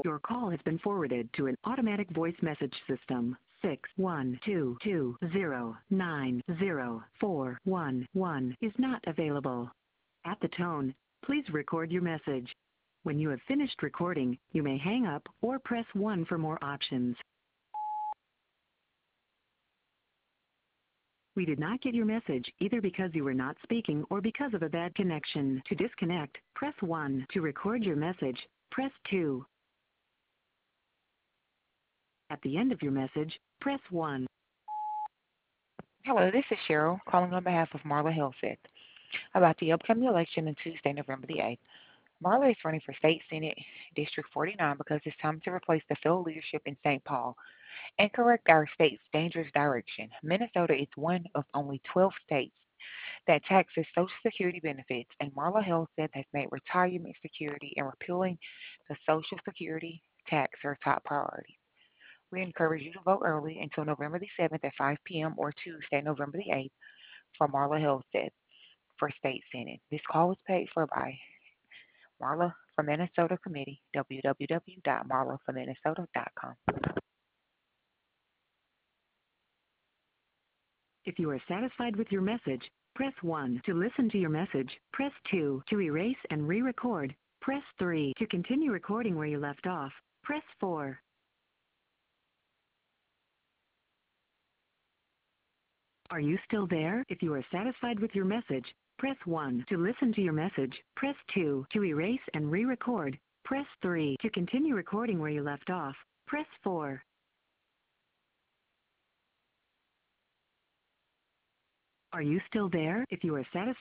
Your call has been forwarded to an automatic voice message system. 61220904111 is not available. At the tone, please record your message. When you have finished recording, you may hang up or press 1 for more options. We did not get your message either because you were not speaking or because of a bad connection. To disconnect, press 1. To record your message, press 2. At the end of your message, press 1. Hello, this is Cheryl calling on behalf of Marla Helseth about the upcoming election on Tuesday, November the 8th. Marla is running for State Senate District 49 because it's time to replace the failed leadership in St. Paul and correct our state's dangerous direction. Minnesota is one of only 12 states that taxes Social Security benefits, and Marla Helseth has made retirement security and repealing the Social Security tax her top priority. We encourage you to vote early until November the 7th at 5 p.m. or Tuesday, November the 8th for Marla Helseth for State Senate. This call was paid for by Marla for Minnesota Committee, www.marlaforminnesota.com. If you are satisfied with your message, press 1. To listen to your message, press 2. To erase and re-record, press 3. To continue recording where you left off, press 4. Are you still there? If you are satisfied with your message, press 1. To listen to your message, press 2. To erase and re-record, press 3. To continue recording where you left off, press 4. Are you still there? If you are satisfied